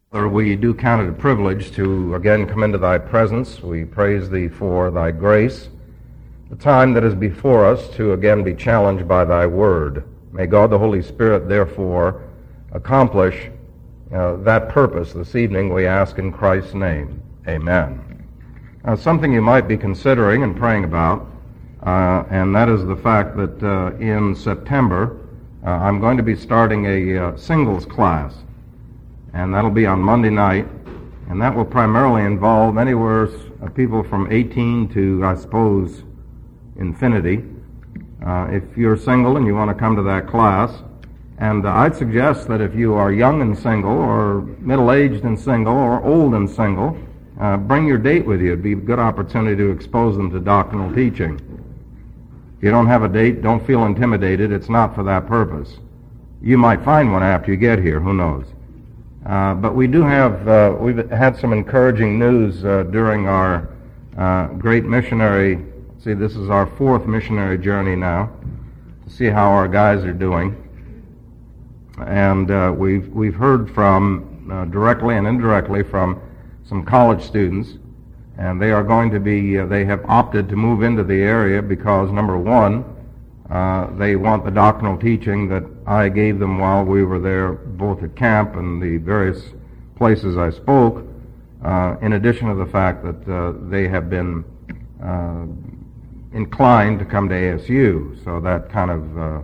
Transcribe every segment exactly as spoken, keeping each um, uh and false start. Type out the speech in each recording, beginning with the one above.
Father, we do count it a privilege to again come into thy presence. We praise thee for thy grace, the time that is before us to again be challenged by thy word. May God the Holy Spirit therefore accomplish uh, that purpose this evening, we ask in Christ's name. Amen. Uh, something you might be considering and praying about, uh, and that is the fact that uh, in September uh, I'm going to be starting a uh, singles class. And that'll be on Monday night, and that will primarily involve anywhere uh, people from eighteen to, I suppose, infinity. Uh, if you're single and you want to come to that class, and uh, I'd suggest that if you are young and single, or middle-aged and single, or old and single, uh, bring your date with you. It'd be a good opportunity to expose them to doctrinal teaching. If you don't have a date, don't feel intimidated. It's not for that purpose. You might find one after you get here, who knows. Uh, but we do have, uh, we've had some encouraging news uh, during our uh, great missionary, see this is our fourth missionary journey now, to see how our guys are doing. And uh, we've, we've heard from, uh, directly and indirectly from some college students, and they are going to be, uh, they have opted to move into the area because, number one, Uh, they want the doctrinal teaching that I gave them while we were there, both at camp and the various places I spoke, uh, in addition to the fact that uh, they have been uh, inclined to come to A S U. So that kind of uh,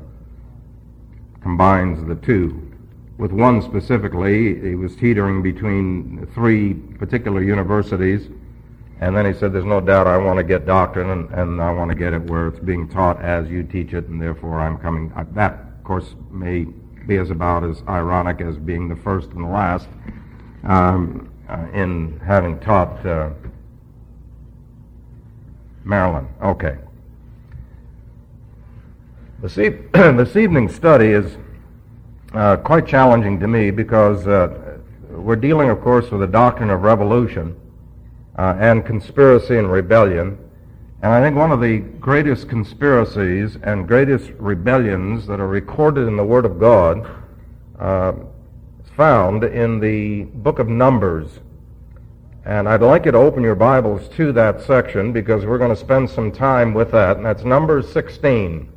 combines the two. With one specifically, he was teetering between three particular universities. And then he said, there's no doubt I want to get doctrine, and, and I want to get it where it's being taught as you teach it, and therefore I'm coming. That, of course, may be as about as ironic as being the first and the last um, uh, in having taught uh, Maryland. Okay. This, e- this evening's study is uh, quite challenging to me because uh, we're dealing, of course, with the doctrine of revolution. Uh, and conspiracy and rebellion. And I think one of the greatest conspiracies and greatest rebellions that are recorded in the Word of God uh, is found in the book of Numbers. And I'd like you to open your Bibles to that section because we're going to spend some time with that, and that's Numbers sixteen.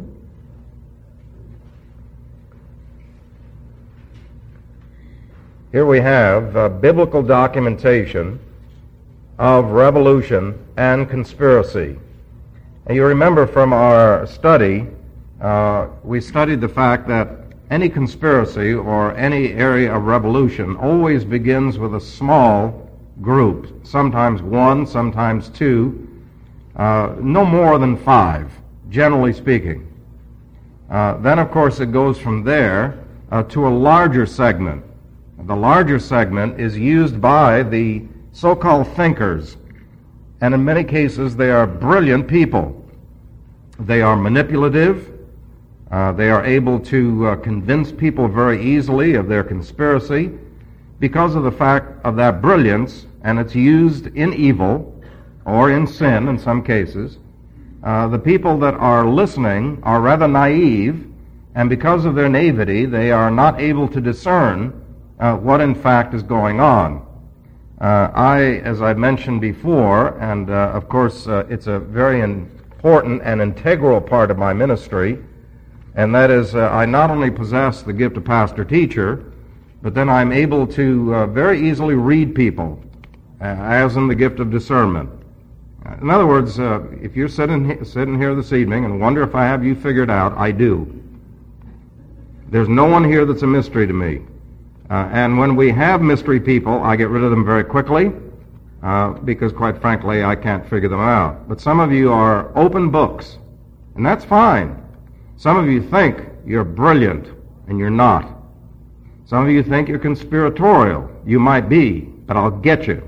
Here we have uh, biblical documentation of revolution and conspiracy. And you remember from our study, uh, we studied the fact that any conspiracy or any area of revolution always begins with a small group, sometimes one, sometimes two, uh, no more than five, generally speaking. Uh, then, of course, it goes from there uh, to a larger segment. The larger segment is used by the so-called thinkers, and in many cases they are brilliant people. They are manipulative. Uh, they are able to uh, convince people very easily of their conspiracy because of the fact of that brilliance, and it's used in evil or in sin in some cases. Uh, the people that are listening are rather naive, and because of their naivety they are not able to discern uh, what in fact is going on. Uh, I, as I mentioned before, and uh, of course uh, it's a very important and integral part of my ministry, and that is uh, I not only possess the gift of pastor-teacher, but then I'm able to uh, very easily read people, uh, as in the gift of discernment. Uh, in other words, uh, if you're sitting, he- sitting here this evening and wonder if I have you figured out, I do. There's no one here that's a mystery to me. Uh, and when we have mystery people, I get rid of them very quickly uh, because, quite frankly, I can't figure them out. But some of you are open books, and that's fine. Some of you think you're brilliant, and you're not. Some of you think you're conspiratorial. You might be, but I'll get you.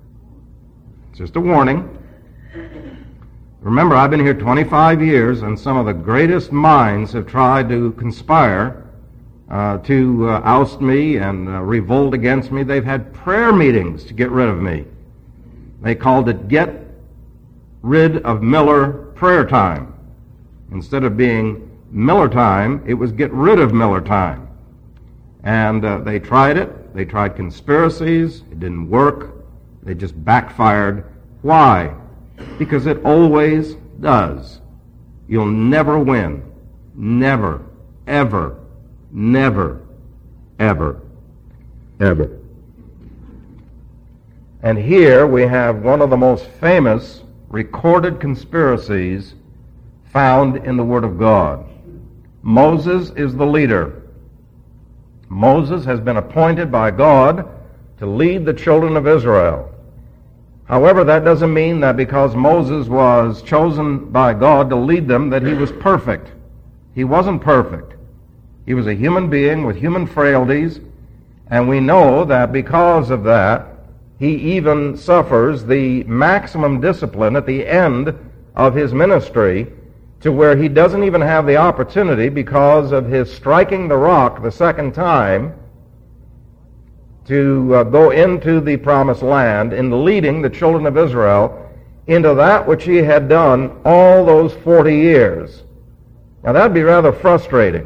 It's just a warning. Remember, I've been here twenty-five years, and some of the greatest minds have tried to conspire Uh, to uh, oust me and uh, revolt against me. They've had prayer meetings to get rid of me. They called it Get Rid of Miller Prayer Time. Instead of being Miller Time, it was Get Rid of Miller Time. And uh, they tried it. They tried conspiracies. It didn't work. They just backfired. Why? Because it always does. You'll never win. Never, ever, never, ever, ever. And here we have one of the most famous recorded conspiracies found in the Word of God. Moses is the leader. Moses has been appointed by God to lead the children of Israel. However, that doesn't mean that because Moses was chosen by God to lead them that he was perfect. He wasn't perfect. He was a human being with human frailties, and we know that because of that, he even suffers the maximum discipline at the end of his ministry, to where he doesn't even have the opportunity, because of his striking the rock the second time, to uh, go into the promised land in leading the children of Israel into that which he had done all those forty years. Now that would be rather frustrating.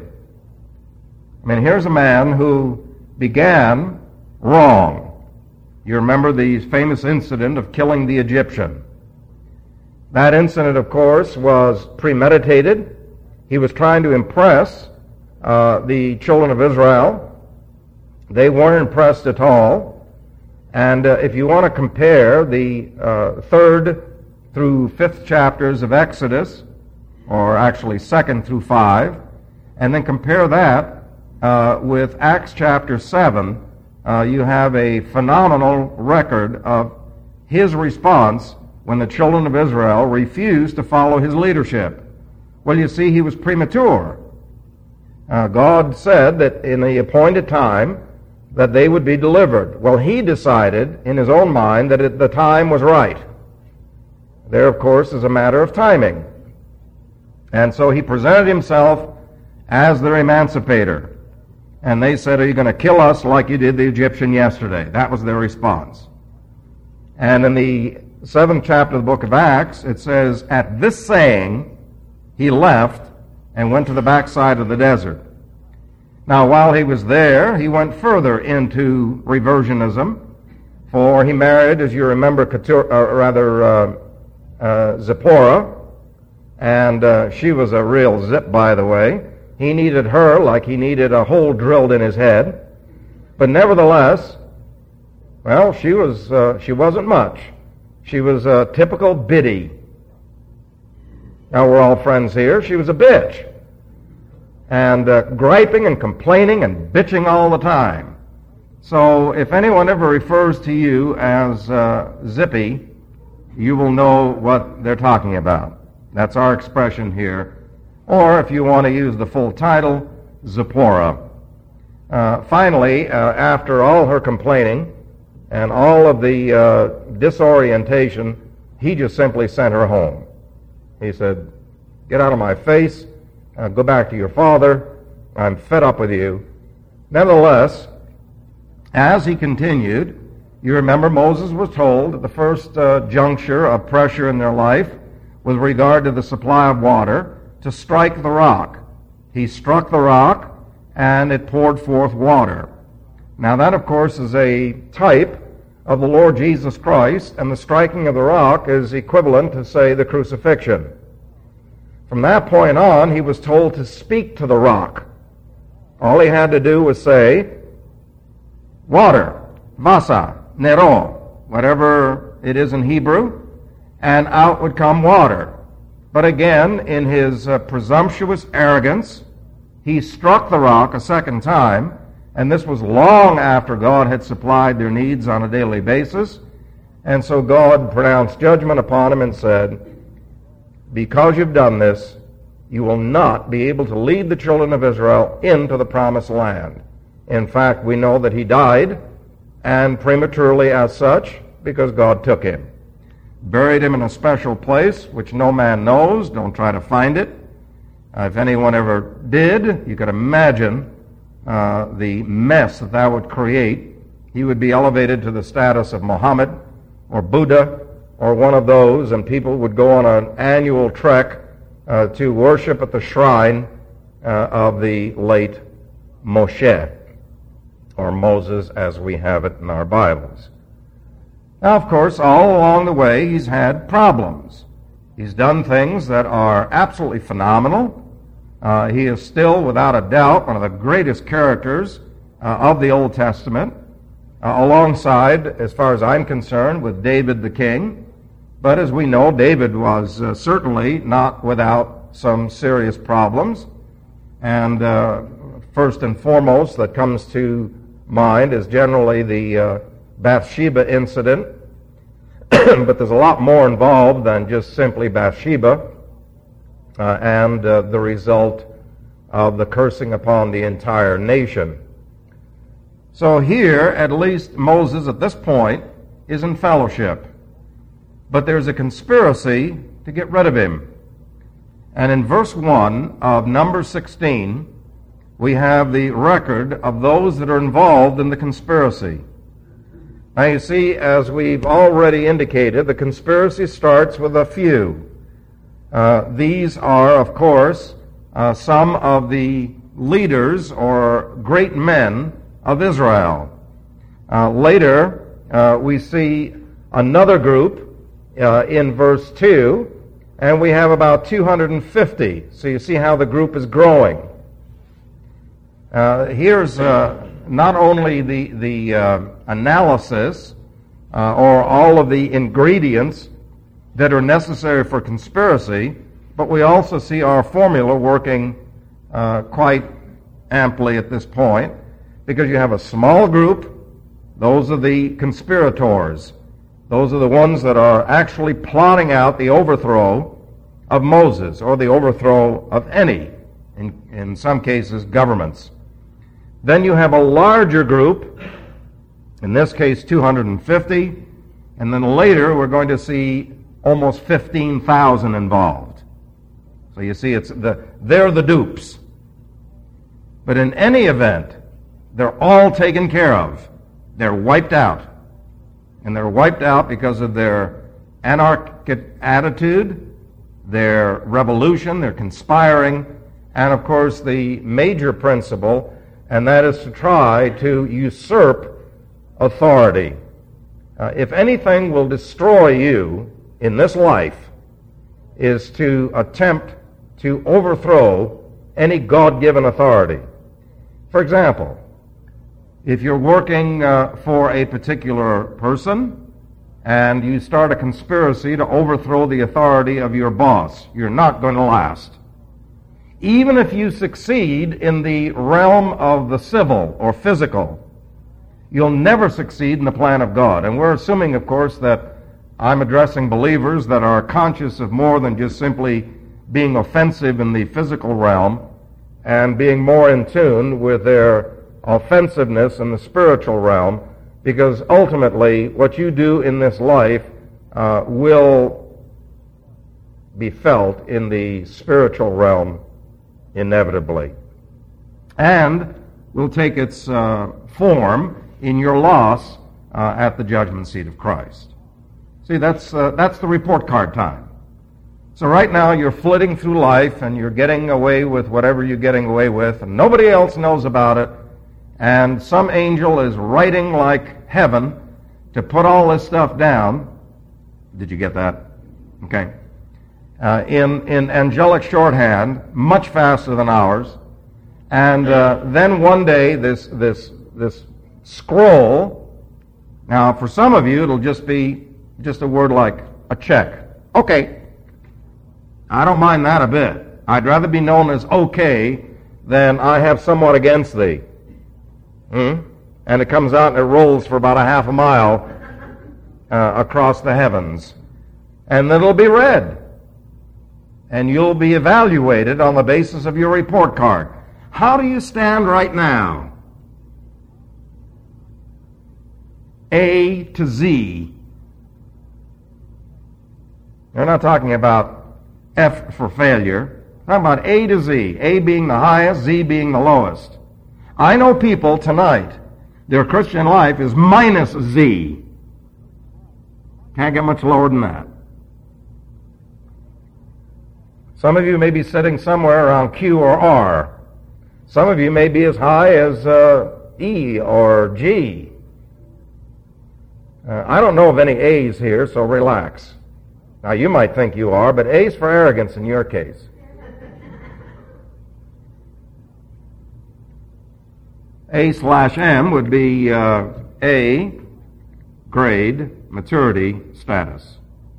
I mean, here's a man who began wrong. You remember the famous incident of killing the Egyptian. That incident, of course, was premeditated. He was trying to impress uh, the children of Israel. They weren't impressed at all. And uh, if you want to compare the uh, third through fifth chapters of Exodus, or actually second through five, and then compare that uh, with Acts chapter seven, uh, you have a phenomenal record of his response when the children of Israel refused to follow his leadership. Well, you see, he was premature. Uh, God said that in the appointed time that they would be delivered. Well, he decided in his own mind that it, the time was right. There, of course, is a matter of timing. And so he presented himself as their emancipator. And they said, "Are you going to kill us like you did the Egyptian yesterday?" That was their response. And in the seventh chapter of the book of Acts, it says, "At this saying, he left and went to the backside of the desert." Now, while he was there, he went further into reversionism, for he married, as you remember, Keturah, uh, rather uh, uh, Zipporah, and uh, she was a real zip, by the way. He needed her like he needed a hole drilled in his head. But nevertheless, well, she was uh, she wasn't much. She was a typical biddy. Now, we're all friends here. She was a bitch. And uh, griping and complaining and bitching all the time. So if anyone ever refers to you as uh, Zippy, you will know what they're talking about. That's our expression here. Or if you want to use the full title, Zipporah. Uh, finally, uh, after all her complaining and all of the uh, disorientation, he just simply sent her home. He said, "Get out of my face. Uh, go back to your father. I'm fed up with you." Nevertheless, as he continued, you remember Moses was told at the first uh, juncture of pressure in their life with regard to the supply of water to strike the rock. He struck the rock and it poured forth water. Now that, of course, is a type of the Lord Jesus Christ, and the striking of the rock is equivalent to, say, the crucifixion. From that point on, he was told to speak to the rock. All he had to do was say, "Water, vasa, nero," whatever it is in Hebrew, and out would come water. But again, in his uh, presumptuous arrogance, he struck the rock a second time, and this was long after God had supplied their needs on a daily basis. And so God pronounced judgment upon him and said, "Because you've done this, you will not be able to lead the children of Israel into the promised land." In fact, we know that he died, and prematurely as such, because God took him. Buried him in a special place, which no man knows. Don't try to find it. Uh, if anyone ever did, you could imagine uh, the mess that that would create. He would be elevated to the status of Muhammad or Buddha or one of those, and people would go on an annual trek uh, to worship at the shrine uh, of the late Moshe. or Moses as we have it in our Bibles. Now, of course, all along the way, he's had problems. He's done things that are absolutely phenomenal. Uh, he is still, without a doubt, one of the greatest characters uh, of the Old Testament, uh, alongside, as far as I'm concerned, with David the king. But as we know, David was uh, certainly not without some serious problems. And uh, first and foremost that comes to mind is generally the uh, Bathsheba incident. But there's a lot more involved than just simply Bathsheba uh, and uh, the result of the cursing upon the entire nation. So here, at least Moses at this point is in fellowship. But there's a conspiracy to get rid of him. And in verse one of Numbers sixteen, we have the record of those that are involved in the conspiracy. Now you see, as we've already indicated, the conspiracy starts with a few. Uh, these are, of course, uh, some of the leaders or great men of Israel. Uh, later, uh, we see another group uh, in verse two, and we have about two hundred fifty. So you see how the group is growing. Uh, here's uh, not only the, the uh, analysis uh, or all of the ingredients that are necessary for conspiracy, but we also see our formula working uh, quite amply at this point, because you have a small group. Those are the conspirators. Those are the ones that are actually plotting out the overthrow of Moses, or the overthrow of any, in, in some cases, governments. Then you have a larger group, in this case two hundred fifty, and then later we're going to see almost fifteen thousand involved. So you see, it's the they're the dupes. But in any event, they're all taken care of. They're wiped out. And they're wiped out because of their anarchic attitude, their revolution, their conspiring, and of course the major principle, and that is to try to usurp authority. Uh, if anything will destroy you in this life, is to attempt to overthrow any God-given authority. For example, if you're working uh, for a particular person and you start a conspiracy to overthrow the authority of your boss, you're not going to last. Even if you succeed in the realm of the civil or physical, you'll never succeed in the plan of God. And we're assuming, of course, that I'm addressing believers that are conscious of more than just simply being offensive in the physical realm and being more in tune with their offensiveness in the spiritual realm, because ultimately what you do in this life uh, will be felt in the spiritual realm inevitably, and will take its uh, form in your loss uh, at the judgment seat of Christ. See, that's uh, that's the report card time. So right now you're flitting through life and you're getting away with whatever you're getting away with, and nobody else knows about it, and some angel is writing like heaven to put all this stuff down. Did you get that? Okay. Uh, in, in angelic shorthand, much faster than ours. And uh, then one day, this, this, this scroll, now for some of you, it'll just be just a word like a check. Okay. I don't mind that a bit. I'd rather be known as okay than I have somewhat against thee. Hmm? And it comes out and it rolls for about a half a mile uh, across the heavens. And then it'll be read. And you'll be evaluated on the basis of your report card. How do you stand right now? A to Z. We're not talking about F for failure. We're talking about A to Z. A being the highest, Z being the lowest. I know people tonight, their Christian life is minus Z. Can't get much lower than that. Some of you may be sitting somewhere around Q or R. Some of you may be as high as uh, E or G. Uh, I don't know of any A's here, so relax. Now, you might think you are, but A's for arrogance in your case. A slash M would be uh, A, grade, maturity, status.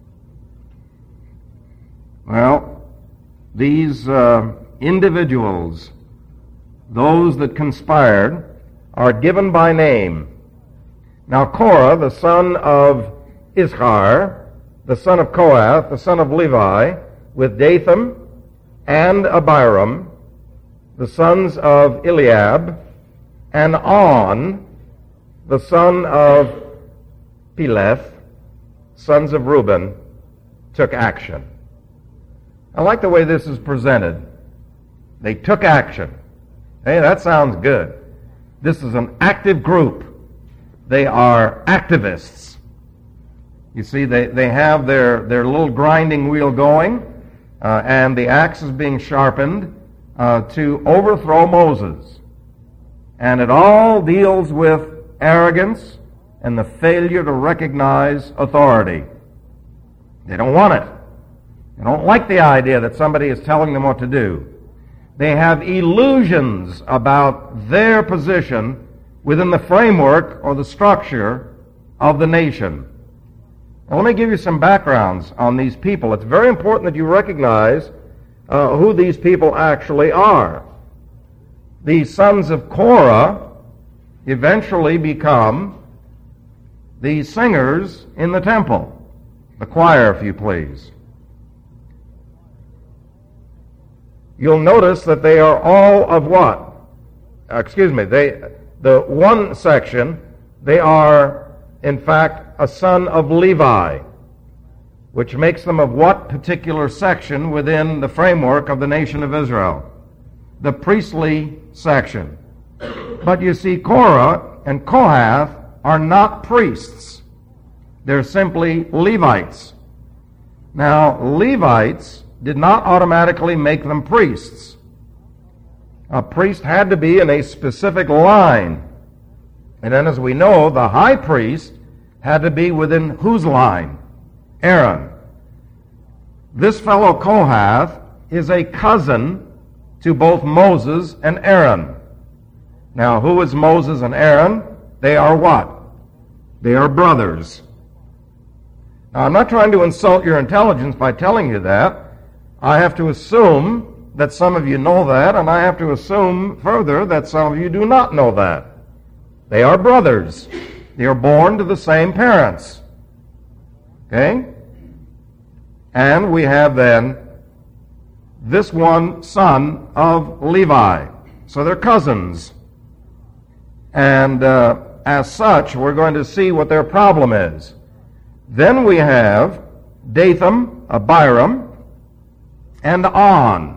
Well, these uh, individuals, those that conspired, are given by name. Now, Korah, the son of Issachar, the son of Kohath, the son of Levi, with Dathan and Abiram, the sons of Eliab, and On, the son of Peleth, sons of Reuben, took action. I like the way this is presented. They took action. Hey, that sounds good. This is an active group. They are activists. You see, they, they have their, their little grinding wheel going, uh, and the axe is being sharpened uh, to overthrow Moses. And it all deals with arrogance and the failure to recognize authority. They don't want it. They don't like the idea that somebody is telling them what to do. They have illusions about their position within the framework or the structure of the nation. Now, let me give you some backgrounds on these people. It's very important that you recognize uh, who these people actually are. The sons of Korah eventually become the singers in the temple, the choir, if you please. You'll notice that they are all of what? Uh, excuse me, they, the one section, they are, in fact, a son of Levi, which makes them of what particular section within the framework of the nation of Israel? The priestly section. But you see, Korah and Kohath are not priests. They're simply Levites. Now, Levites did not automatically make them priests. A priest had to be in a specific line. And then, as we know, the high priest had to be within whose line? Aaron. This fellow Kohath is a cousin to both Moses and Aaron. Now, who is Moses and Aaron? They are what? They are brothers. Now, I'm not trying to insult your intelligence by telling you that. I have to assume that some of you know that, and I have to assume further that some of you do not know that. They are brothers. They are born to the same parents. Okay? And we have then this one son of Levi. So they're cousins. And uh, as such, we're going to see what their problem is. Then we have Dathan, Abiram, and On.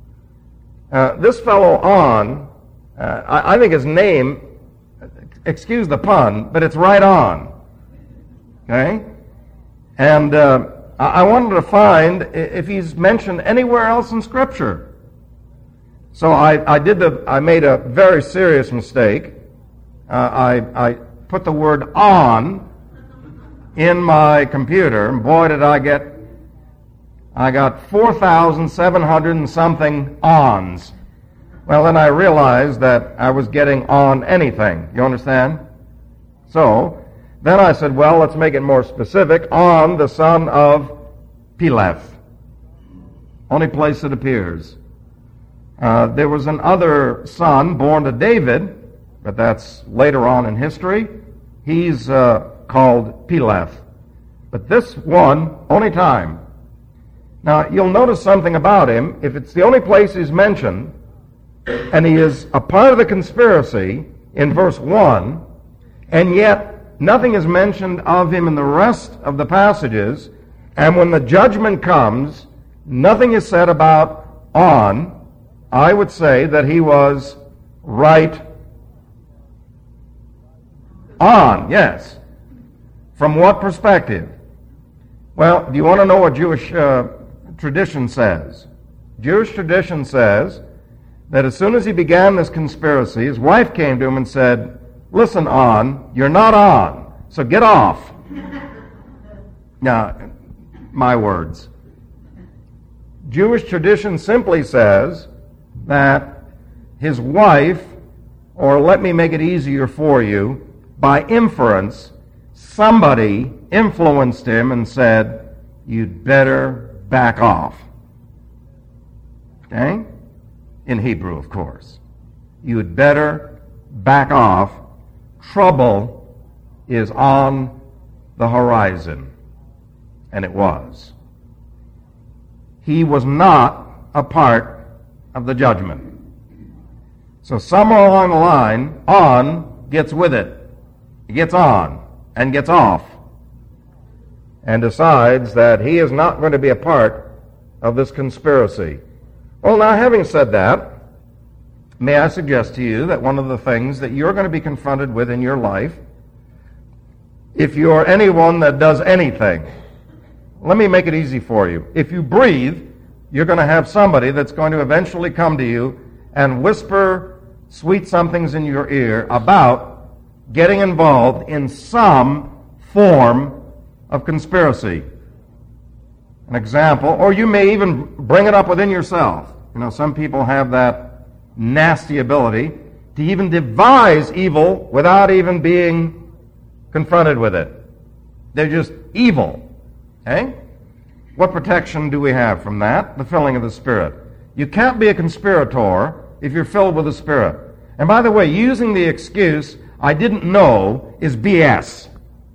Uh, this fellow On, uh, I, I think his name, excuse the pun, but it's right on. Okay? And uh, I wanted to find if he's mentioned anywhere else in Scripture. So I, I did the, I made a very serious mistake. Uh, I, I put the word on in my computer, and boy did I get, I got four thousand seven hundred and something ons. Well, then I realized that I was getting on anything. You understand? So, then I said, well, let's make it more specific. On the son of Peleth. Only place it appears. Uh, there was another son born to David, but that's later on in history. He's uh, called Peleth. But this one, only time. Now, you'll notice something about him. If it's the only place he's mentioned, and he is a part of the conspiracy in verse one, and yet nothing is mentioned of him in the rest of the passages, and when the judgment comes, nothing is said about On, I would say that he was right on, yes. From what perspective? Well, do you want to know what Jewish uh, tradition says? Jewish tradition says that as soon as he began this conspiracy, his wife came to him and said, "Listen, On, you're not on, so get off." Now, my words. Jewish tradition simply says that his wife, or let me make it easier for you, by inference, somebody influenced him and said, "You'd better back off." Okay? In Hebrew, of course. "You'd better back off. Trouble is on the horizon." And it was. He was not a part of the judgment. So somewhere along the line, On gets with it. He gets on and gets off and decides that he is not going to be a part of this conspiracy. Well, now, having said that, may I suggest to you that one of the things that you're going to be confronted with in your life, if you're anyone that does anything, let me make it easy for you. If you breathe, you're going to have somebody that's going to eventually come to you and whisper sweet somethings in your ear about getting involved in some form of conspiracy. An example, or you may even bring it up within yourself. You know, some people have that nasty ability to even devise evil without even being confronted with it. They're just evil. Okay? What protection do we have from that? The filling of the Spirit. You can't be a conspirator if you're filled with the Spirit. And by the way, using the excuse, "I didn't know," is B S.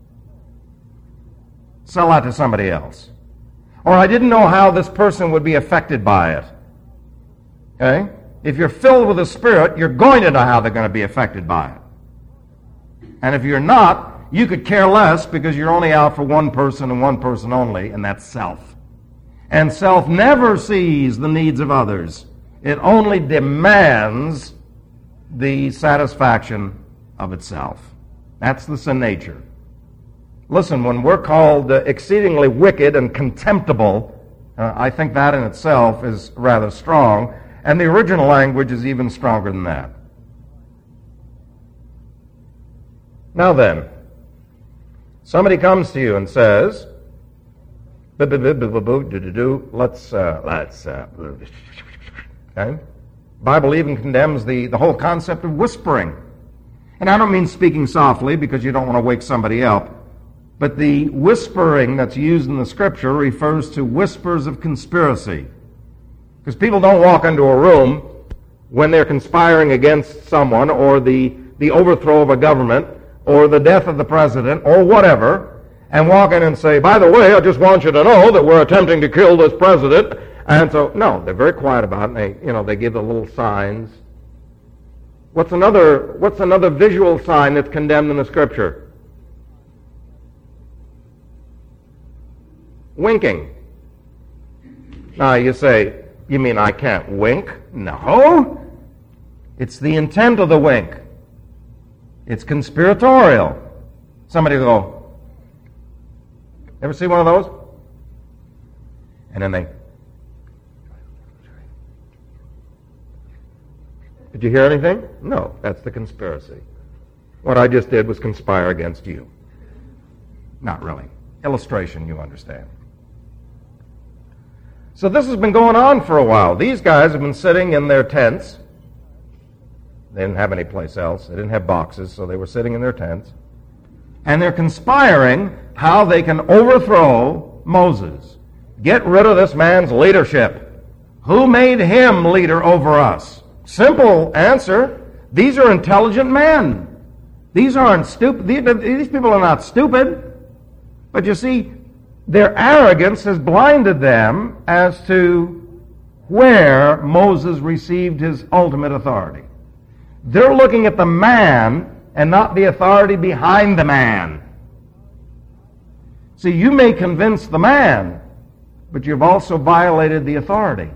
Sell that to somebody else. Or, "I didn't know how this person would be affected by it." Okay? If you're filled with the Spirit, you're going to know how they're going to be affected by it. And if you're not, you could care less because you're only out for one person and one person only, and that's self. And self never sees the needs of others. It only demands the satisfaction of itself. That's the sin nature. Listen, when we're called uh, exceedingly wicked and contemptible, uh, I think that in itself is rather strong, and the original language is even stronger than that. Now then, somebody comes to you and says, let's, uh, let's, uh, okay? Bible even condemns the, the whole concept of whispering. And I don't mean speaking softly because you don't want to wake somebody up, but the whispering that's used in the Scripture refers to whispers of conspiracy. Because people don't walk into a room when they're conspiring against someone or the, the overthrow of a government or the death of the president, or whatever, and walk in and say, "By the way, I just want you to know that we're attempting to kill this president." And so, no, they're very quiet about it, and they, you know, they give the little signs. What's another, what's another visual sign that's condemned in the Scripture? Winking. Now, you say, "You mean I can't wink?" No. It's the intent of the wink. It's conspiratorial. Somebody will go, ever see one of those? And then they, "Did you hear anything?" No, that's the conspiracy. What I just did was conspire against you. Not really. Illustration, you understand. So this has been going on for a while. These guys have been sitting in their tents. They didn't have any place else. They didn't have boxes, so they were sitting in their tents. And they're conspiring how they can overthrow Moses. Get rid of this man's leadership. Who made him leader over us? Simple answer. These are intelligent men. These aren't stupid. These people are not stupid. But you see, their arrogance has blinded them as to where Moses received his ultimate authority. They're looking at the man and not the authority behind the man. See, you may convince the man, but you've also violated the authority.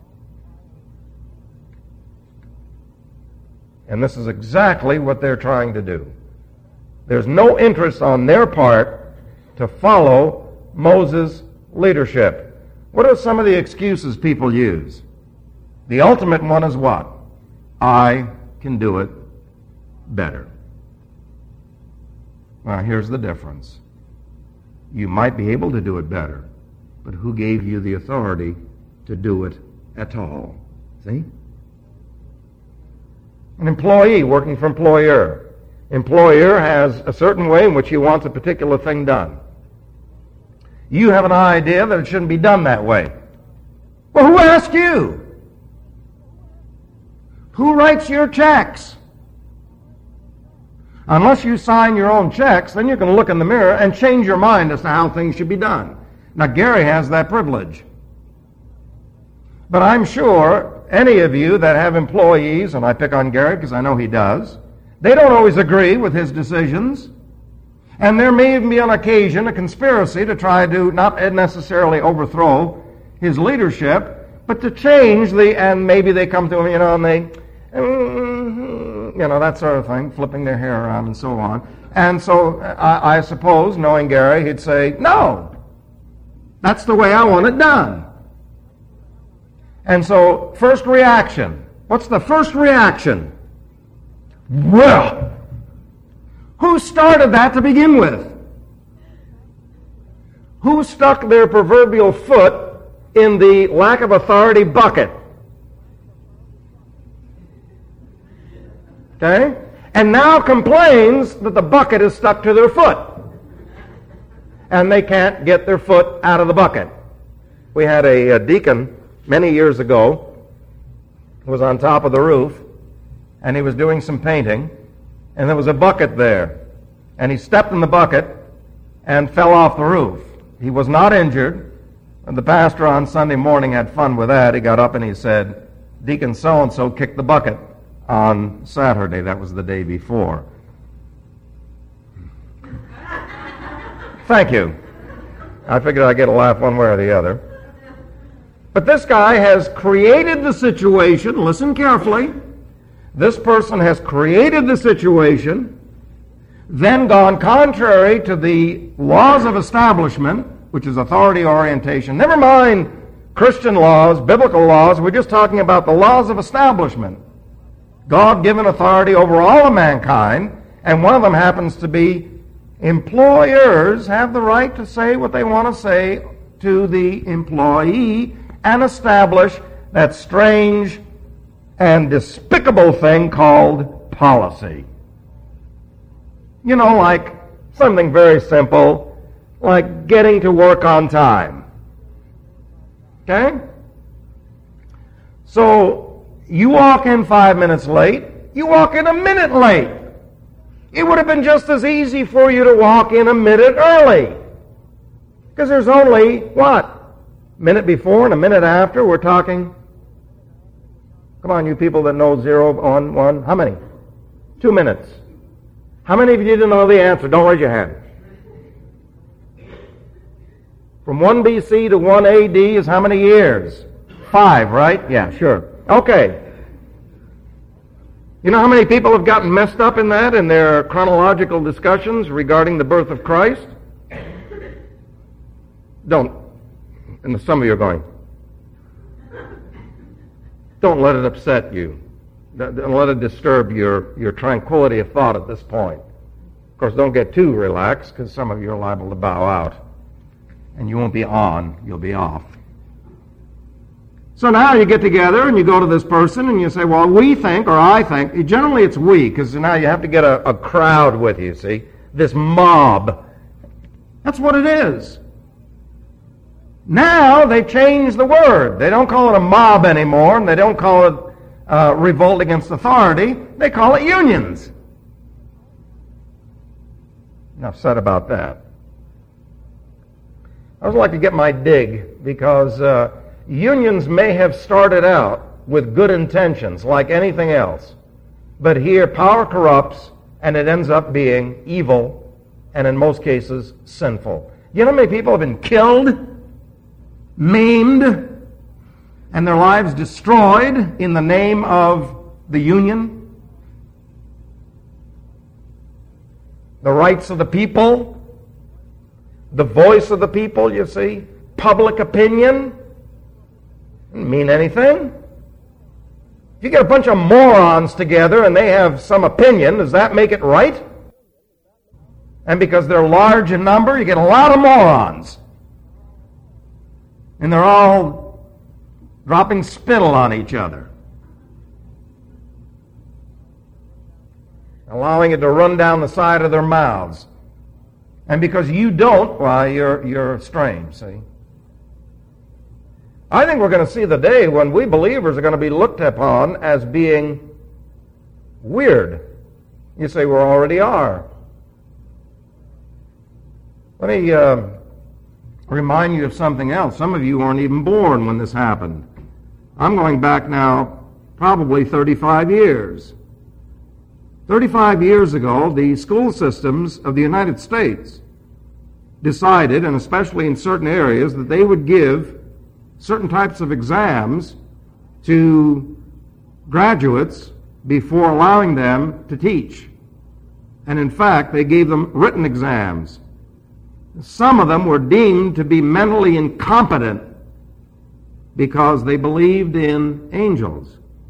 And this is exactly what they're trying to do. There's no interest on their part to follow Moses' leadership. What are some of the excuses people use? The ultimate one is what? I can do it better. Well, here's the difference. You might be able to do it better, but who gave you the authority to do it at all? See? An employee working for employer. Employer has a certain way in which he wants a particular thing done. You have an idea that it shouldn't be done that way. Well, who asked you? Who writes your checks? Unless you sign your own checks, then you can look in the mirror and change your mind as to how things should be done. Now, Gary has that privilege. But I'm sure any of you that have employees, and I pick on Gary because I know he does, they don't always agree with his decisions. And there may even be on occasion a conspiracy to try to not necessarily overthrow his leadership, but to change the, and maybe they come to him, you know, and they, you know, that sort of thing, flipping their hair around and so on. And so I, I suppose, knowing Gary, he'd say, no, that's the way I want it done. And so, first reaction. What's the first reaction? Well, who started that to begin with? Who stuck their proverbial foot in the lack of authority bucket? Okay? And now complains that the bucket is stuck to their foot. And they can't get their foot out of the bucket. We had a, a deacon many years ago who was on top of the roof, and he was doing some painting, and there was a bucket there. And he stepped in the bucket and fell off the roof. He was not injured. And the pastor on Sunday morning had fun with that. He got up and he said, Deacon so-and-so kicked the bucket on Saturday. That was the day before. Thank you. I figured I'd get a laugh one way or the other. But this guy has created the situation. Listen carefully. This person has created the situation, then gone contrary to the laws of establishment, which is authority orientation. Never mind Christian laws, biblical laws. We're just talking about the laws of establishment. God-given authority over all of mankind, and one of them happens to be employers have the right to say what they want to say to the employee and establish that strange and despicable thing called policy. You know, like something very simple, like getting to work on time. Okay? So, you walk in five minutes late, you walk in a minute late. It would have been just as easy for you to walk in a minute early. Because there's only, what? A minute before and a minute after, we're talking. Come on, you people that know zero on one. How many? Two minutes. How many of you didn't know the answer? Don't raise your hand. From one B C to one A D is how many years? Five, right? Yeah, sure. Okay. You know how many people have gotten messed up in that in their chronological discussions regarding the birth of Christ? Don't. And some of you are going, don't let it upset you. Don't let it disturb your, your tranquility of thought at this point. Of course, don't get too relaxed, because some of you are liable to bow out. And you won't be on, you'll be off. So now you get together and you go to this person and you say, well, we think, or I think, generally it's we, because now you have to get a, a crowd with you, see? This mob. That's what it is. Now they change the word. They don't call it a mob anymore, and they don't call it uh, revolt against authority. They call it unions. Enough said about that. I would like to get my dig, because uh, unions may have started out with good intentions, like anything else. But here, power corrupts, and it ends up being evil, and in most cases, sinful. You know how many people have been killed, maimed, and their lives destroyed in the name of the union? The rights of the people, the voice of the people, you see, public opinion, doesn't mean anything. If you get a bunch of morons together and they have some opinion, does that make it right? And because they're large in number, you get a lot of morons. And they're all dropping spittle on each other, allowing it to run down the side of their mouths. And because you don't, why, you're, you're strange, see? I think we're going to see the day when we believers are going to be looked upon as being weird. You say, we already are. Let me uh, remind you of something else. Some of you weren't even born when this happened. I'm going back now probably thirty-five years. thirty-five years ago, the school systems of the United States decided, and especially in certain areas, that they would give certain types of exams to graduates before allowing them to teach. And in fact, they gave them written exams. Some of them were deemed to be mentally incompetent because they believed in angels.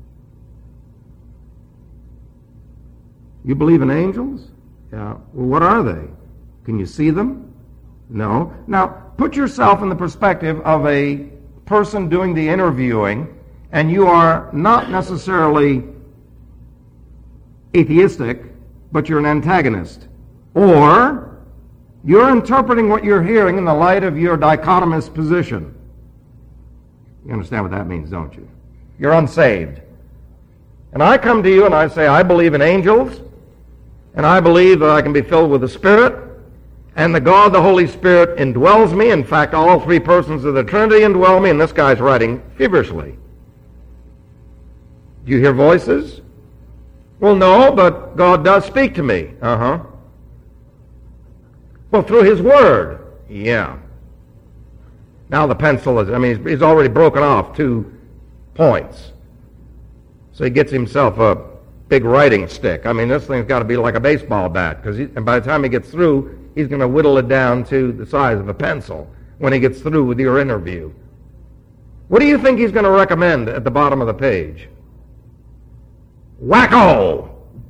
You believe in angels? Yeah. Well, what are they? Can you see them? No. Now, put yourself in the perspective of a person doing the interviewing, and you are not necessarily atheistic, but you're an antagonist. Or you're interpreting what you're hearing in the light of your dichotomous position. You understand what that means, don't you? You're unsaved. And I come to you and I say, I believe in angels, and I believe that I can be filled with the Spirit, and the God, the Holy Spirit, indwells me. In fact, all three persons of the Trinity indwell me, and this guy's writing feverishly. Do you hear voices? Well, no, but God does speak to me. Uh-huh. Well, through His Word. Yeah. Now the pencil is, I mean, he's, he's already broken off two points. So he gets himself a big writing stick. I mean, this thing's got to be like a baseball bat, because and by the time he gets through, he's going to whittle it down to the size of a pencil when he gets through with your interview. What do you think he's going to recommend at the bottom of the page? Wacko!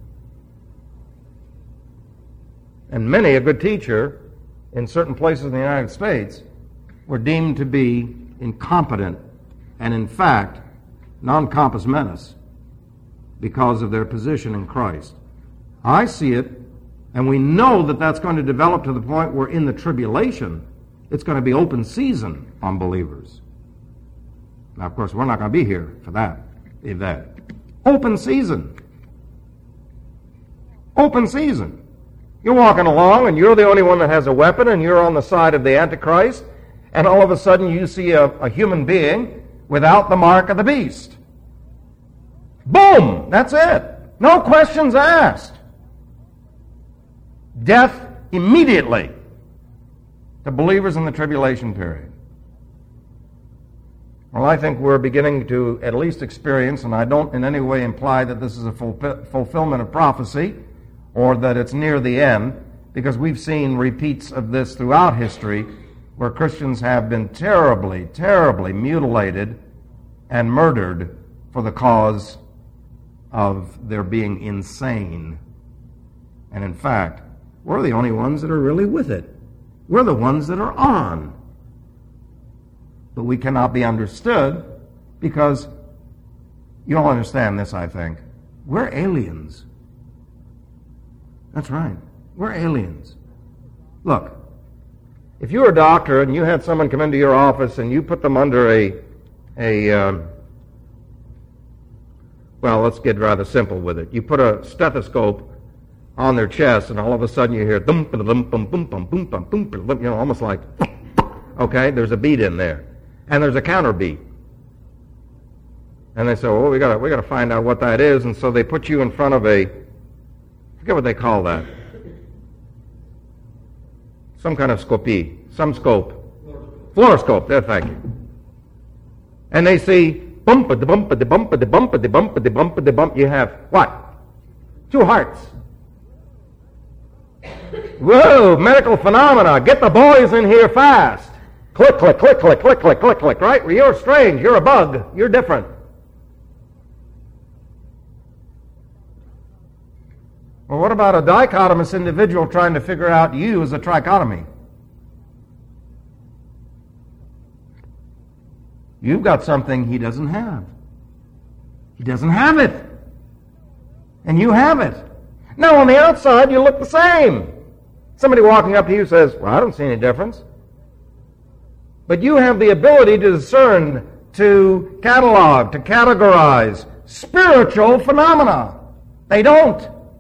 And many a good teacher in certain places in the United States were deemed to be incompetent and, in fact, non compos mentis because of their position in Christ. I see it, and we know that that's going to develop to the point where in the tribulation, it's going to be open season on believers. Now, of course, we're not going to be here for that event. Open season. Open season. You're walking along, and you're the only one that has a weapon, and you're on the side of the Antichrist, and all of a sudden you see a, a human being without the mark of the beast. Boom! That's it. No questions asked. Death immediately to believers in the tribulation period. Well, I think we're beginning to at least experience, and I don't in any way imply that this is a fulfill, fulfillment of prophecy or that it's near the end, because we've seen repeats of this throughout history where Christians have been terribly, terribly mutilated and murdered for the cause of their being insane. And in fact, we're the only ones that are really with it. We're the ones that are on. But we cannot be understood because you don't understand this, I think. We're aliens. That's right. We're aliens. Look, if you were a doctor and you had someone come into your office and you put them under a, a um, well, let's get rather simple with it. You put a stethoscope on their chest, and all of a sudden you hear thump, bum, bum, bum, bum, bum, bum, bum, you know, almost like, okay, there's a beat in there, and there's a counter beat, and they say, well, we got to we got to find out what that is, and so they put you in front of a, I forget what they call that, some kind of scopy, some scope, fluoroscope. There, thank you, and they see bump a de bump a de bump a de bump a de bump a de bump a de bump. You have what? Two hearts. Whoa, medical phenomena. Get the boys in here fast. Click, click, click, click, click, click, click, click, right? You're strange. You're a bug. You're different. Well, what about a dichotomous individual trying to figure out you as a trichotomy? You've got something he doesn't have. He doesn't have it. And you have it. Now, on the outside, you look the same. Somebody walking up to you says, well, I don't see any difference. But you have the ability to discern, to catalog, to categorize spiritual phenomena. They don't.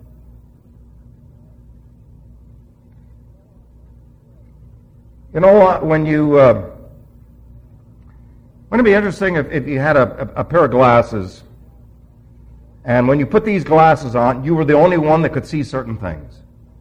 You know, when you... Uh, wouldn't it be interesting if, if you had a, a, a pair of glasses, and when you put these glasses on, you were the only one that could see certain things?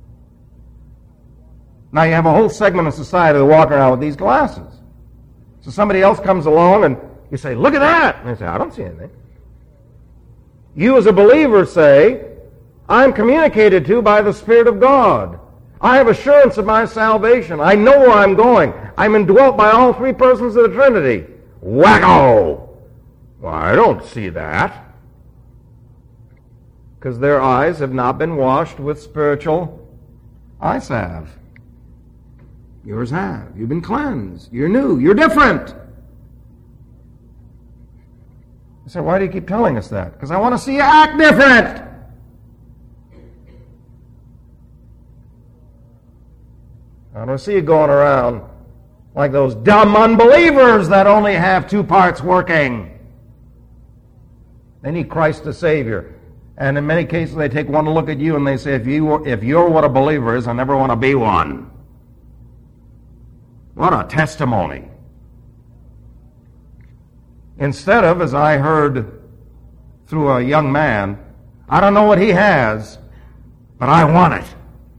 Now you have a whole segment of society that walk around with these glasses. So somebody else comes along and you say, look at that! And they say, I don't see anything. You as a believer say, I'm communicated to by the Spirit of God. I have assurance of my salvation. I know where I'm going. I'm indwelt by all three persons of the Trinity. Wacko! Well, I don't see that. Because their eyes have not been washed with spiritual eye salve. Yours have. You've been cleansed. You're new. You're different. I said, why do you keep telling us that? Because I want to see you act different. I don't see you going around like those dumb unbelievers that only have two parts working. They need Christ as Savior. And in many cases, they take one look at you and they say, if, you, if you're what a believer is, I never want to be one. What a testimony. Instead of, as I heard through a young man, I don't know what he has, but I want it.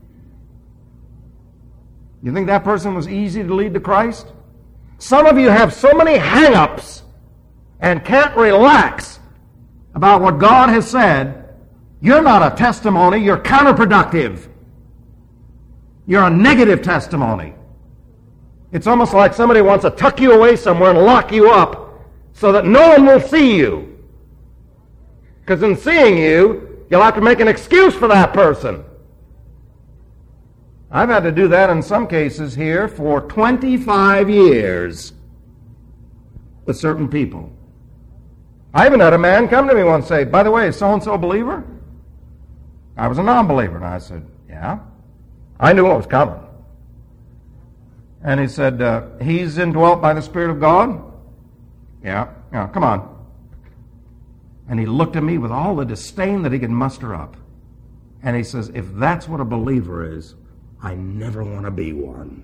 You think that person was easy to lead to Christ? Some of you have so many hang-ups and can't relax about what God has said. You're not a testimony, you're counterproductive. You're a negative testimony. It's almost like somebody wants to tuck you away somewhere and lock you up so that no one will see you. Because in seeing you, you'll have to make an excuse for that person. I've had to do that in some cases here for twenty-five years with certain people. I even had a man come to me once and say, by the way, is so-and-so a believer? I was a non-believer. And I said, yeah. I knew what was coming. And he said, uh, he's indwelt by the Spirit of God? Yeah. Yeah, come on. And he looked at me with all the disdain that he could muster up. And he says, if that's what a believer is, I never want to be one.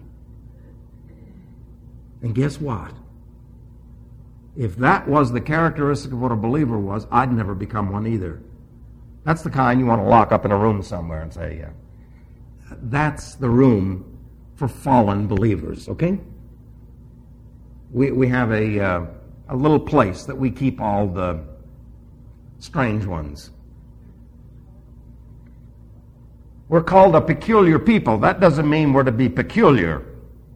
And guess what? If that was the characteristic of what a believer was, I'd never become one either. That's the kind you want to lock up in a room somewhere and say, yeah, that's the room for fallen believers, okay? We we have a uh, a little place that we keep all the strange ones. We're called a peculiar people. That doesn't mean we're to be peculiar.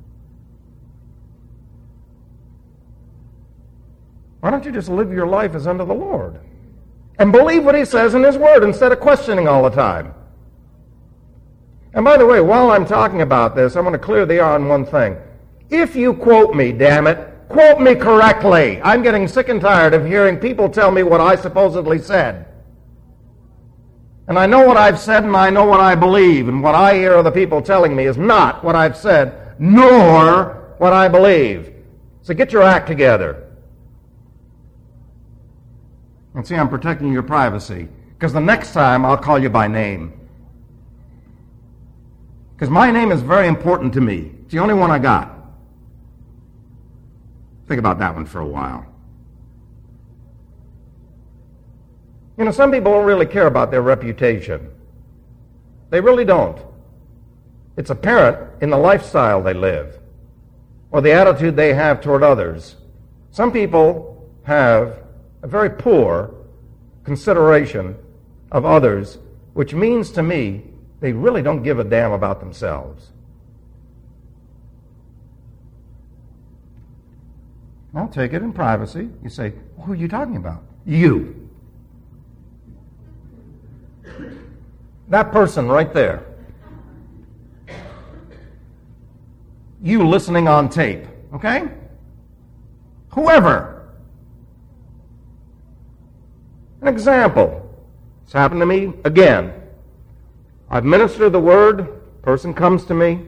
Why don't you just live your life as unto the Lord? And believe what He says in His Word instead of questioning all the time. And by the way, while I'm talking about this, I want to clear the air on one thing. If you quote me, damn it, quote me correctly. I'm getting sick and tired of hearing people tell me what I supposedly said. And I know what I've said and I know what I believe, and what I hear other people telling me is not what I've said, nor what I believe. So get your act together. And see, I'm protecting your privacy, because the next time I'll call you by name. Because my name is very important to me. It's the only one I got. Think about that one for a while. You know, some people don't really care about their reputation. They really don't. It's apparent in the lifestyle they live or the attitude they have toward others. Some people have a very poor consideration of others, which means to me they really don't give a damn about themselves. I'll take it in privacy. You say, who are you talking about? You. That person right there. You listening on tape, okay? Whoever. An example. It's happened to me again. I've ministered the word. Person comes to me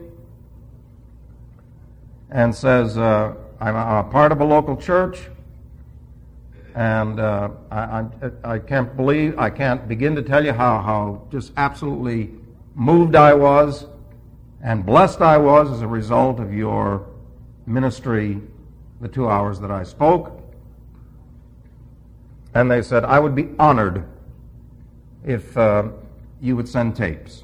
and says, uh, I'm a part of a local church, and uh, I, I, I can't believe, I can't begin to tell you how, how just absolutely moved I was and blessed I was as a result of your ministry, the two hours that I spoke. And they said, I would be honored if uh, you would send tapes.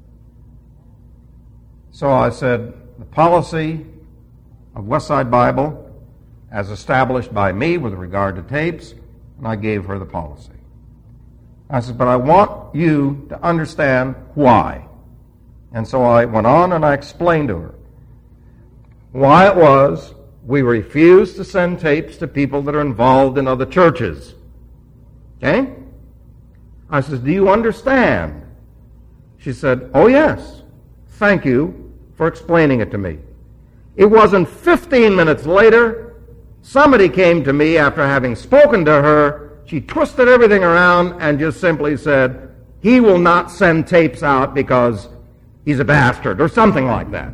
So I said, the policy of Westside Bible as established by me with regard to tapes, and I gave her the policy. I said, but I want you to understand why. And so I went on and I explained to her why it was we refused to send tapes to people that are involved in other churches. Okay? I said, do you understand? She said, oh yes, thank you for explaining it to me. It wasn't fifteen minutes later, somebody came to me after having spoken to her. She twisted everything around and just simply said, he will not send tapes out because he's a bastard, or something like that.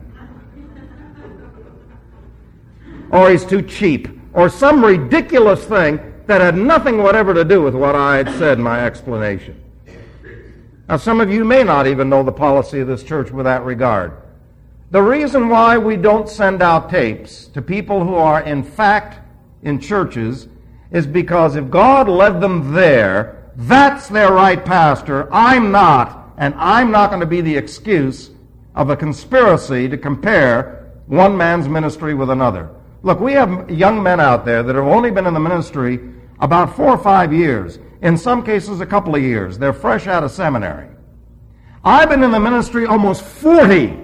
Or he's too cheap, or some ridiculous thing that had nothing whatever to do with what I had said in my explanation. Now, some of you may not even know the policy of this church with that regard. The reason why we don't send out tapes to people who are in fact in churches is because if God led them there, that's their right pastor. I'm not, and I'm not going to be the excuse of a conspiracy to compare one man's ministry with another. Look, we have young men out there that have only been in the ministry about four or five years. In some cases, a couple of years. They're fresh out of seminary. I've been in the ministry almost forty.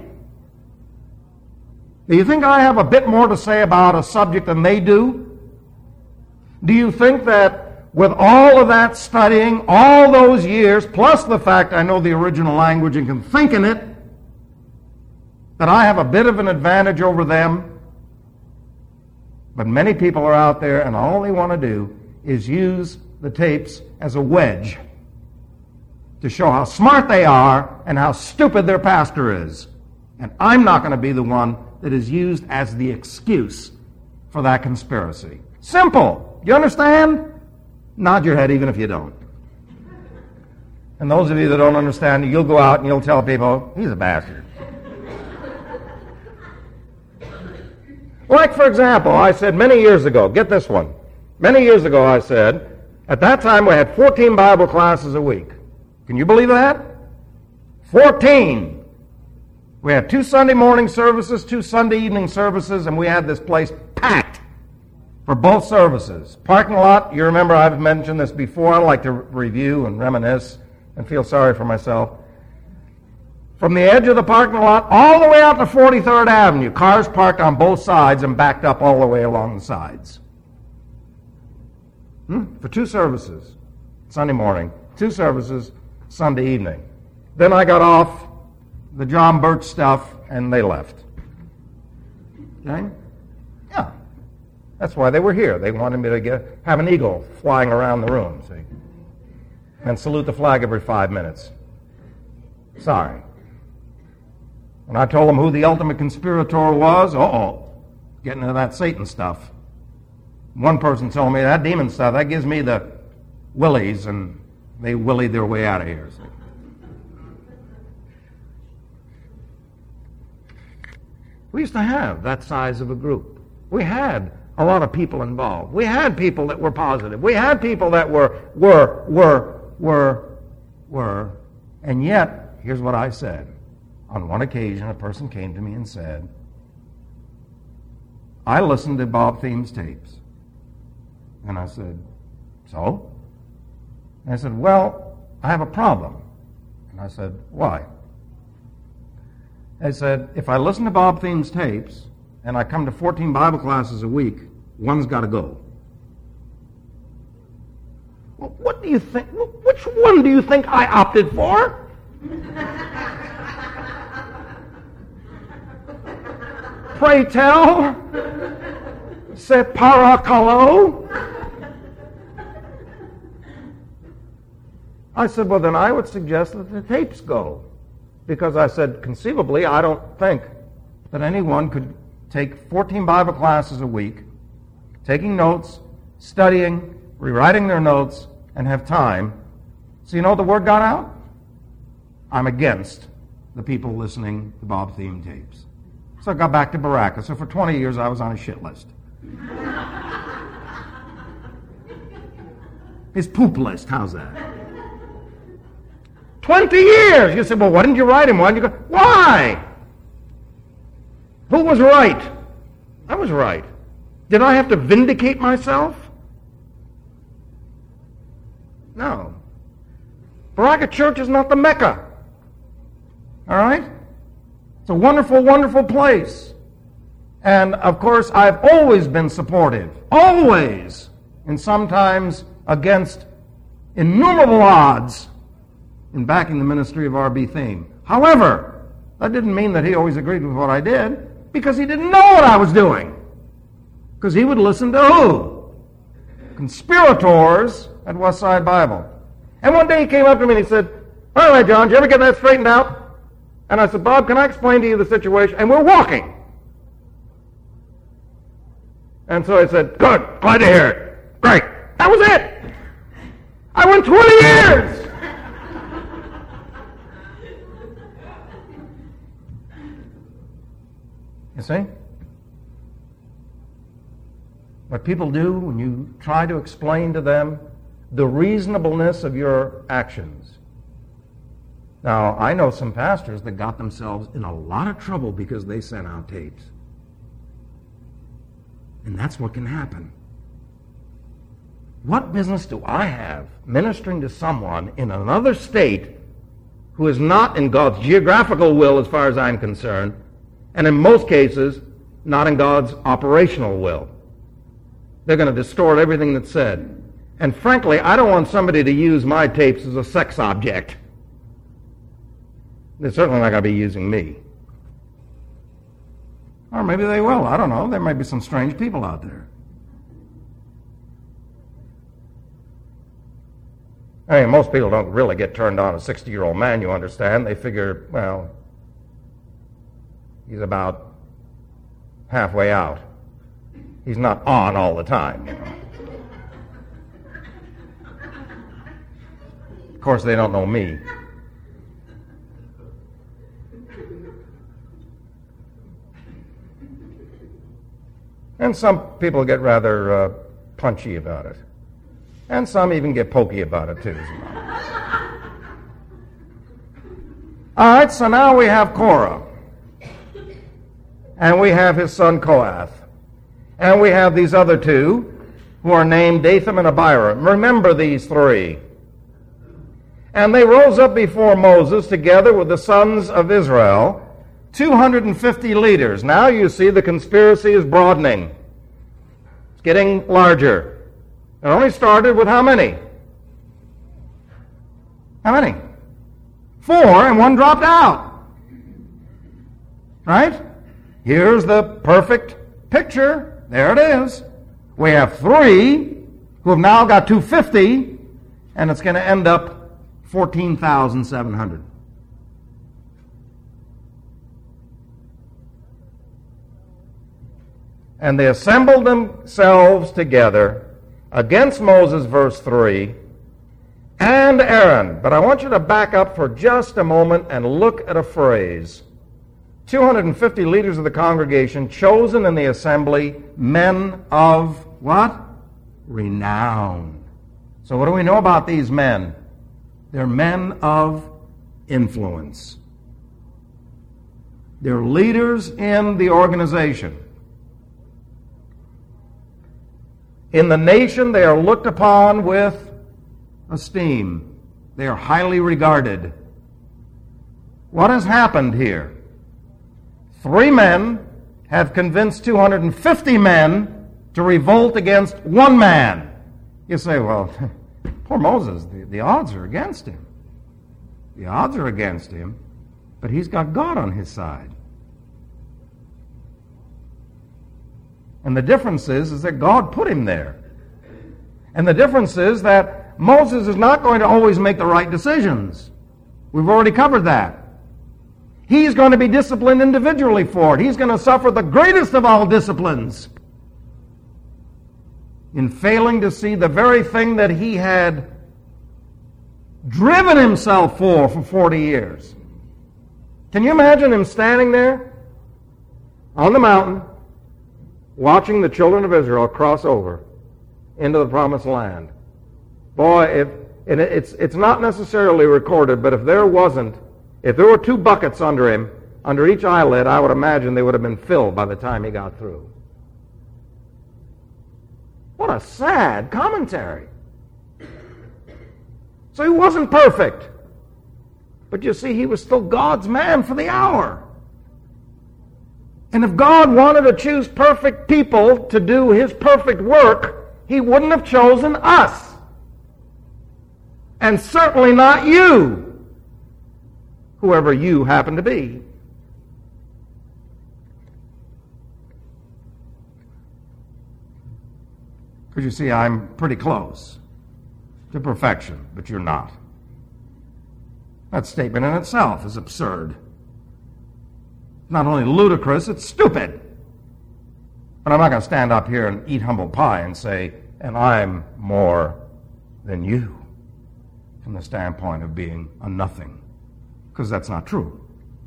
Do you think I have a bit more to say about a subject than they do? Do you think that with all of that studying, all those years, plus the fact I know the original language and can think in it, that I have a bit of an advantage over them? But many people are out there, and all they want to do is use the tapes as a wedge to show how smart they are and how stupid their pastor is. And I'm not going to be the one that is used as the excuse for that conspiracy. Simple. You understand? Nod your head even if you don't. And those of you that don't understand, you'll go out and you'll tell people, he's a bastard. Like, for example, I said many years ago, get this one. Many years ago I said, at that time we had fourteen Bible classes a week. Can you believe that? fourteen. We had two Sunday morning services, two Sunday evening services, and we had this place packed for both services. Parking lot, you remember I've mentioned this before. I like to review and reminisce and feel sorry for myself. From the edge of the parking lot all the way out to forty-third Avenue, cars parked on both sides and backed up all the way along the sides. Hmm? For two services, Sunday morning, two services, Sunday evening. Then I got off the John Birch stuff, and they left. Okay? Yeah. That's why they were here. They wanted me to get, have an eagle flying around the room, see? And salute the flag every five minutes. Sorry. When I told them who the ultimate conspirator was, uh-oh, getting into that Satan stuff. One person told me that demon stuff, that gives me the willies, and they willied their way out of here, see? We used to have that size of a group. We had a lot of people involved. We had people that were positive. We had people that were, were, were, were, were. And yet, here's what I said. On one occasion, a person came to me and said, I listened to Bob Thiem's tapes. And I said, so? And I said, well, I have a problem. And I said, why? I said, if I listen to Bob Thiem's tapes and I come to fourteen Bible classes a week, one's got to go. Well, what do you think? Which one do you think I opted for? Pray tell, se parakalo. I said, well, then I would suggest that the tapes go. Because I said, conceivably, I don't think that anyone could take fourteen Bible classes a week, taking notes, studying, rewriting their notes, and have time. So you know the word got out? I'm against the people listening to Bob Thiem tapes. So I got back to Baraka. So for twenty years, I was on his shit list. His poop list, how's that? twenty years! You say, well, why didn't you write him? Why didn't you go? Why? Who was right? I was right. Did I have to vindicate myself? No. Baraka Church is not the Mecca. All right? It's a wonderful, wonderful place. And, of course, I've always been supportive. Always. And sometimes against innumerable odds in backing the ministry of R B Thiem. However, that didn't mean that he always agreed with what I did, because he didn't know what I was doing. Because he would listen to who? Conspirators at Westside Bible. And one day he came up to me and he said, all right, John, did you ever get that straightened out? And I said, Bob, can I explain to you the situation? And we're walking. And so I said, good, glad to hear it. Great. That was it. I went twenty years. You see? What people do when you try to explain to them the reasonableness of your actions. Now, I know some pastors that got themselves in a lot of trouble because they sent out tapes. And that's what can happen. What business do I have ministering to someone in another state who is not in God's geographical will as far as I'm concerned, and in most cases, not in God's operational will? They're going to distort everything that's said. And frankly, I don't want somebody to use my tapes as a sex object. They're certainly not going to be using me. Or maybe they will. I don't know. There might be some strange people out there. I mean, most people don't really get turned on a sixty-year-old man, you understand. They figure, well, he's about halfway out. He's not on all the time, you know. Of course, they don't know me. And some people get rather uh, punchy about it. And some even get pokey about it, too. All right, so now we have Korah. And we have his son Kohath. And we have these other two who are named Dathan and Abiram. Remember these three. And they rose up before Moses together with the sons of Israel, two hundred fifty leaders. Now you see the conspiracy is broadening. It's getting larger. It only started with how many? How many? Four, and one dropped out. Right? Here's the perfect picture. There it is. We have three who have now got two hundred fifty, and it's going to end up fourteen thousand seven hundred. And they assembled themselves together against Moses, verse three, and Aaron. But I want you to back up for just a moment and look at a phrase. two hundred fifty leaders of the congregation chosen in the assembly, men of what? Renown. So what do we know about these men? They're men of influence. They're leaders in the organization. In the nation, they are looked upon with esteem. They are highly regarded. What has happened here? Three men have convinced two hundred fifty men to revolt against one man. You say, well, poor Moses, the, the odds are against him. The odds are against him, but he's got God on his side. And the difference is, is that God put him there. And the difference is that Moses is not going to always make the right decisions. We've already covered that. He's going to be disciplined individually for it. He's going to suffer the greatest of all disciplines in failing to see the very thing that he had driven himself for for forty years. Can you imagine him standing there on the mountain watching the children of Israel cross over into the promised land? Boy, if and it's it's not necessarily recorded, but if there wasn't, if there were two buckets under him, under each eyelid, I would imagine they would have been filled by the time he got through. What a sad commentary. So he wasn't perfect. But you see, he was still God's man for the hour. And if God wanted to choose perfect people to do his perfect work, he wouldn't have chosen us. And certainly not you, whoever you happen to be. Because you see, I'm pretty close to perfection, but you're not. That statement in itself is absurd. Not only ludicrous, it's stupid. But I'm not going to stand up here and eat humble pie and say, and I'm more than you, from the standpoint of being a nothing. Because that's not true.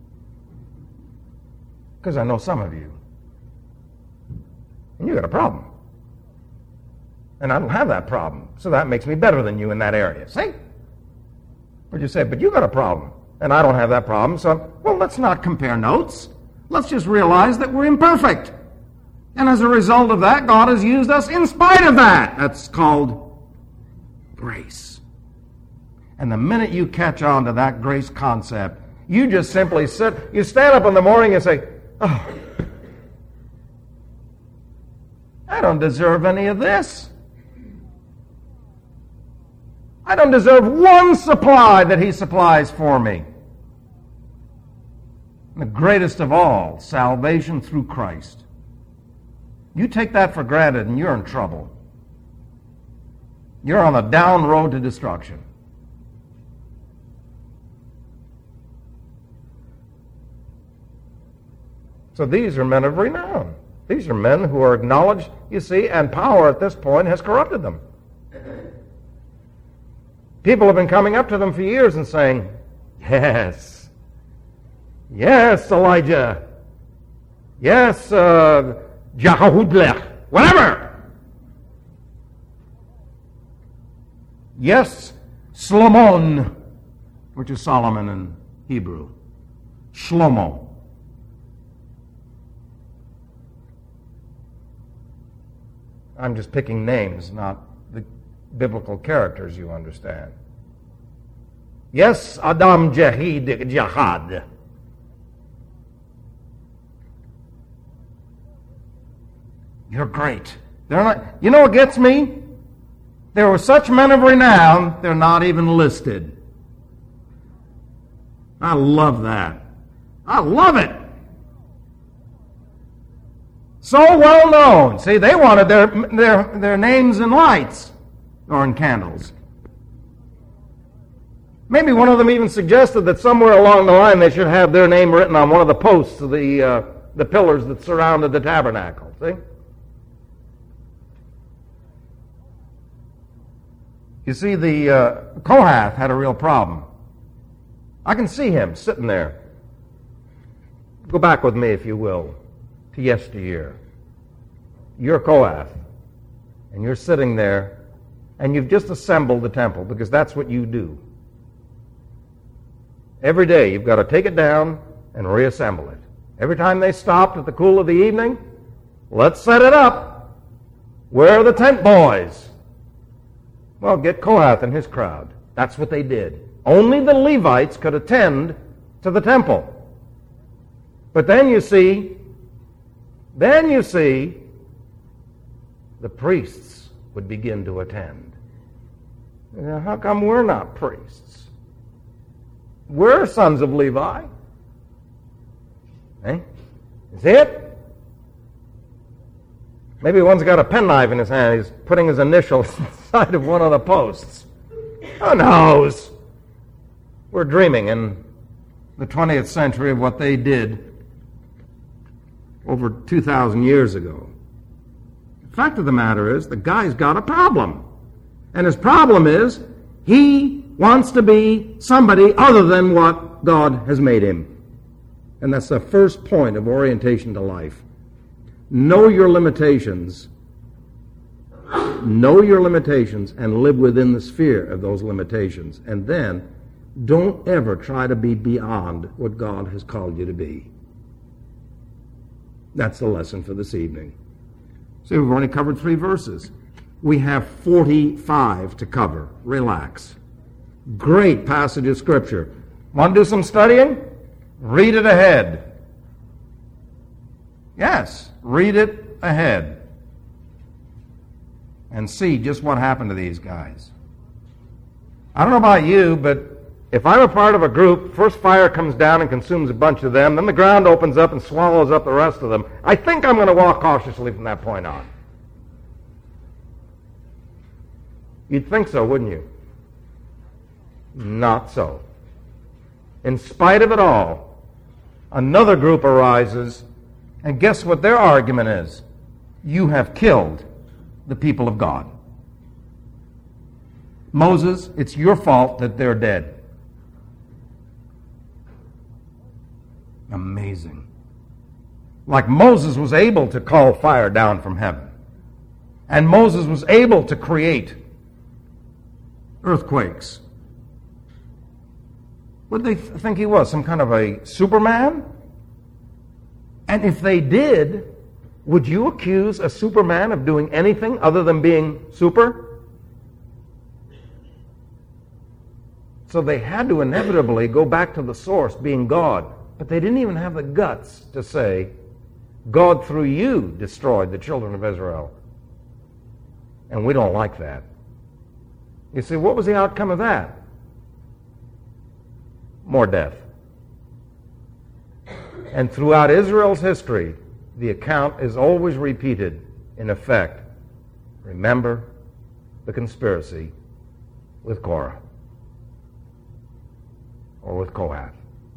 Because I know some of you. And you got a problem. And I don't have that problem. So that makes me better than you in that area. See? But you say, but you got a problem. And I don't have that problem. So, well, let's not compare notes. Let's just realize that we're imperfect. And as a result of that, God has used us in spite of that. That's called grace. And the minute you catch on to that grace concept, you just simply sit, you stand up in the morning and say, oh, I don't deserve any of this. I don't deserve one supply that he supplies for me. And the greatest of all, salvation through Christ. You take that for granted and you're in trouble. You're on the down road to destruction. So these are men of renown. These are men who are acknowledged, you see, and power at this point has corrupted them. People have been coming up to them for years and saying, yes, yes, Elijah, yes, uh, Jahudlech, whatever. Yes, Solomon, which is Solomon in Hebrew. Shlomo. I'm just picking names, not the biblical characters, you understand. Yes, Adam Jahid Jahad. You're great. They're not, you know what gets me? There were such men of renown, they're not even listed. I love that. I love it. So well known. See, they wanted their, their, their names in lights or in candles. Maybe one of them even suggested that somewhere along the line they should have their name written on one of the posts of the, uh, the pillars that surrounded the tabernacle. See? You see, the uh, Kohath had a real problem. I can see him sitting there. Go back with me, if you will, to yesteryear. You're Kohath, and you're sitting there, and you've just assembled the temple, because that's what you do. Every day you've got to take it down and reassemble it. Every time they stopped at the cool of the evening, let's set it up. Where are the tent boys? Well, get Kohath and his crowd. That's what they did. Only the Levites could attend to the temple. But then you see, then you see, the priests would begin to attend. Now, how come we're not priests? We're sons of Levi. Eh? Is it? Maybe one's got a penknife in his hand. He's putting his initials inside of one of the posts. Who knows? We're dreaming in the twentieth century of what they did over two thousand years ago. The fact of the matter is, the guy's got a problem. And his problem is, he wants to be somebody other than what God has made him. And that's the first point of orientation to life. Know your limitations. Know your limitations and live within the sphere of those limitations. And then, don't ever try to be beyond what God has called you to be. That's the lesson for this evening. See, we've only covered three verses. We have forty-five to cover. Relax. Great passage of Scripture. Want to do some studying? Read it ahead. Yes, read it ahead. And see just what happened to these guys. I don't know about you, but if I'm a part of a group, first fire comes down and consumes a bunch of them, then the ground opens up and swallows up the rest of them. I think I'm going to walk cautiously from that point on. You'd think so, wouldn't you? Not so. In spite of it all, another group arises, and guess what their argument is? You have killed the people of God. Moses, it's your fault that they're dead. Amazing. Like Moses was able to call fire down from heaven. And Moses was able to create earthquakes. What did they th- think he was? Some kind of a Superman? And if they did, would you accuse a Superman of doing anything other than being super? So they had to inevitably go back to the source, being God. But they didn't even have the guts to say, God through you destroyed the children of Israel. And we don't like that. You see, what was the outcome of that? More death. And throughout Israel's history, the account is always repeated in effect. Remember the conspiracy with Korah or with Kohath.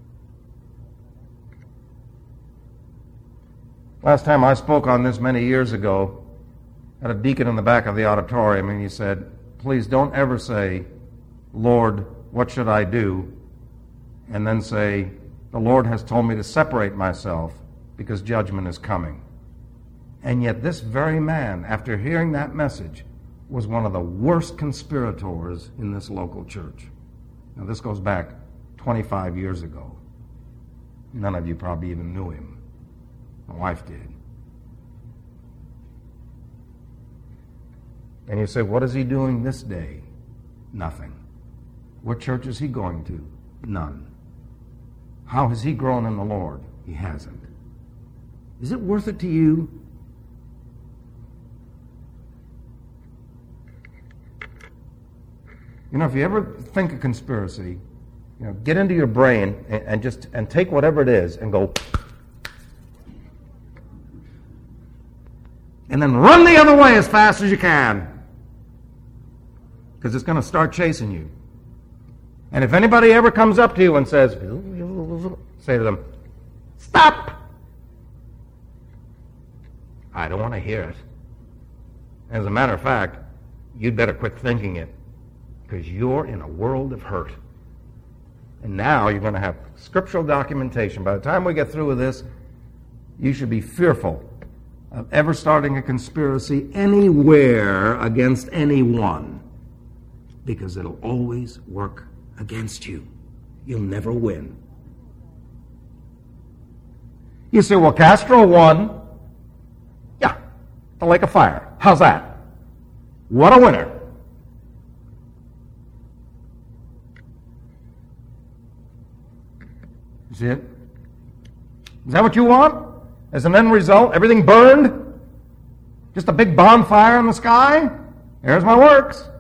Last time I spoke on this many years ago, had a deacon in the back of the auditorium, and he said, please don't ever say, Lord, what should I do? And then say, the Lord has told me to separate myself because judgment is coming. And yet this very man, after hearing that message, was one of the worst conspirators in this local church. Now this goes back twenty-five years ago. None of you probably even knew him. My wife did. And you say, what is he doing this day? Nothing. What church is he going to? None. How has he grown in the Lord? He hasn't. Is it worth it to you? You know, if you ever think a conspiracy, you know, get into your brain and, and just and take whatever it is and go, and then run the other way as fast as you can, because it's going to start chasing you. And if anybody ever comes up to you and says, say to them, stop! I don't want to hear it. As a matter of fact, you'd better quit thinking it, because you're in a world of hurt. And now you're going to have scriptural documentation. By the time we get through with this, you should be fearful of ever starting a conspiracy anywhere against anyone, because it'll always work against you. You'll never win. You say, well, Castro won. Yeah, the Lake of Fire. How's that? What a winner. Is it? Is that what you want? As an end result, everything burned? Just a big bonfire in the sky? There's my works.